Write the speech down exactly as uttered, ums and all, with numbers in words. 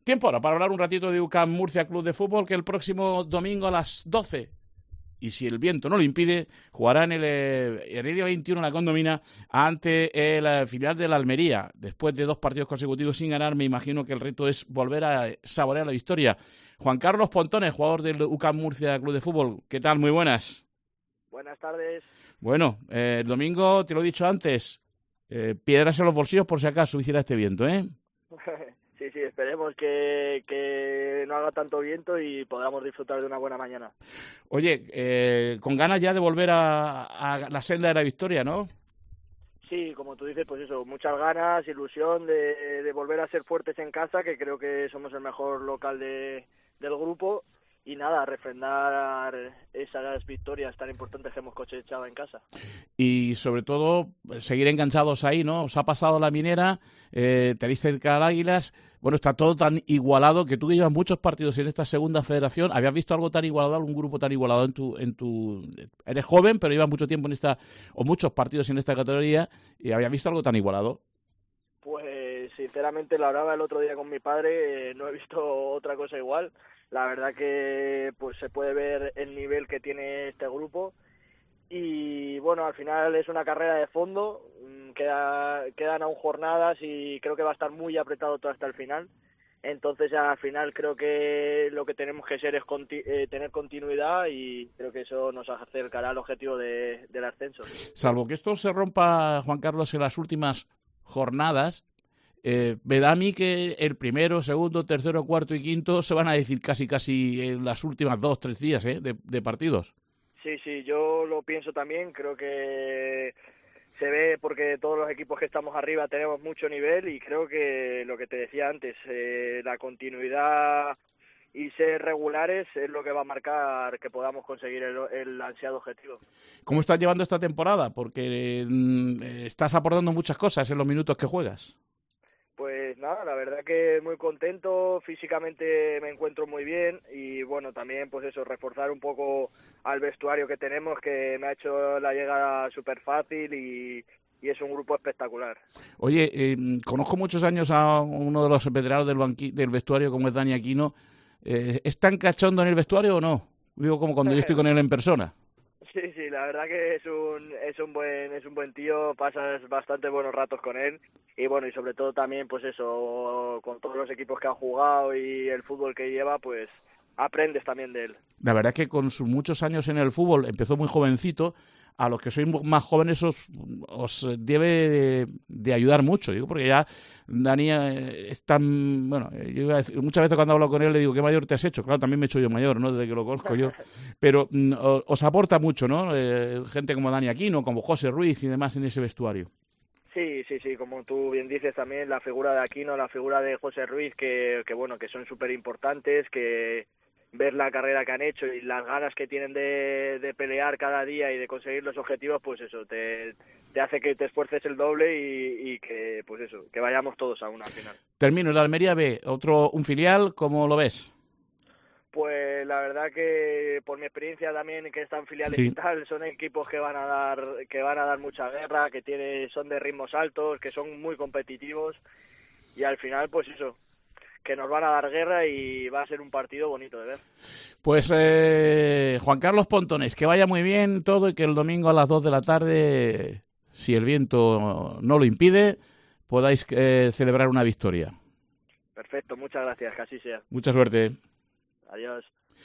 Tiempo ahora para hablar un ratito de U C A M Murcia Club de Fútbol, que el próximo domingo a las doce, y si el viento no lo impide, jugará en el eh, Heredia veintiuno, la Condomina, ante el eh, filial de la Almería. Después de dos partidos consecutivos sin ganar, me imagino que el reto es volver a saborear la victoria. Juan Carlos Pontones, jugador del U C A M Murcia Club de Fútbol. ¿Qué tal? Muy buenas. Buenas tardes. Bueno, eh, el domingo, te lo he dicho antes, eh, piedras en los bolsillos por si acaso hiciera este viento, ¿eh? Sí, sí, esperemos que, que no haga tanto viento y podamos disfrutar de una buena mañana. Oye, eh, con ganas ya de volver a, a la senda de la victoria, ¿no? Sí, como tú dices, pues eso, muchas ganas, ilusión de, de volver a ser fuertes en casa, que creo que somos el mejor local de, del grupo. Y nada, refrendar esas victorias tan importantes que hemos cosechado en casa. Y sobre todo, seguir enganchados ahí, ¿no? Os ha pasado la Minera, eh, tenéis cerca al Águilas. Bueno, está todo tan igualado que tú que llevas muchos partidos en esta segunda federación. ¿Habías visto algo tan igualado, algún grupo tan igualado en tu... en tu eres joven, pero llevas mucho tiempo en esta... o muchos partidos en esta categoría, y habías visto algo tan igualado? Pues sinceramente lo hablaba el otro día con mi padre, eh, no he visto otra cosa igual. La verdad que pues se puede ver el nivel que tiene este grupo y bueno, al final es una carrera de fondo, queda, quedan aún jornadas y creo que va a estar muy apretado todo hasta el final. Entonces al final creo que lo que tenemos que ser es conti- eh, tener continuidad y creo que eso nos acercará al objetivo de, del ascenso. Salvo que esto se rompa, Juan Carlos, en las últimas jornadas, Eh, me da a mí que el primero, segundo, tercero, cuarto y quinto se van a decir casi casi en las últimas dos, tres días ¿eh? de, de partidos. Sí, sí, yo lo pienso también, creo que se ve porque todos los equipos que estamos arriba tenemos mucho nivel y creo que lo que te decía antes, eh, la continuidad y ser regulares es lo que va a marcar que podamos conseguir el, el ansiado objetivo. ¿Cómo estás llevando esta temporada? Porque eh, estás aportando muchas cosas en los minutos que juegas. Pues nada, la verdad que muy contento, físicamente me encuentro muy bien y bueno, también pues eso, reforzar un poco al vestuario que tenemos, que me ha hecho la llegada súper fácil y, y es un grupo espectacular. Oye, eh, conozco muchos años a uno de los veteranos del, banqui- del vestuario como es Dani Aquino. Eh, ¿Es tan cachondo en el vestuario o no? Digo, como cuando yo estoy con él en persona. Sí, sí, la verdad que es un es un buen es un buen tío, pasas bastante buenos ratos con él y bueno, y sobre todo también pues eso, con todos los equipos que ha jugado y el fútbol que lleva, pues aprendes también de él. La verdad es que con sus muchos años en el fútbol, empezó muy jovencito. A los que sois más jóvenes os, os debe de, de ayudar mucho, digo, porque ya Dani eh, es tan, bueno, yo iba a decir, muchas veces cuando hablo con él le digo, ¿qué mayor te has hecho? Claro, también me he hecho yo mayor, ¿no? Desde que lo conozco yo, pero mm, os aporta mucho, ¿no? Eh, gente como Dani Aquino, como José Ruiz y demás en ese vestuario. Sí, sí, sí, como tú bien dices también, la figura de Aquino, la figura de José Ruiz, que, que bueno, que son súper importantes, que ver la carrera que han hecho y las ganas que tienen de, de pelear cada día y de conseguir los objetivos, pues eso, te, te hace que te esfuerces el doble y, y que, pues eso, que vayamos todos a una final. Termino, el Almería B, otro, un filial, ¿cómo lo ves? Pues la verdad que por mi experiencia también que están filiales Sí. y tal, son equipos que van a dar que van a dar mucha guerra, que tiene, son de ritmos altos, que son muy competitivos y al final pues eso, que nos van a dar guerra y va a ser un partido bonito de ver. Pues eh, Juan Carlos Pontones, que vaya muy bien todo y que el domingo a las dos de la tarde, si el viento no lo impide, podáis eh, celebrar una victoria. Perfecto, muchas gracias, que así sea. Mucha suerte. Adiós.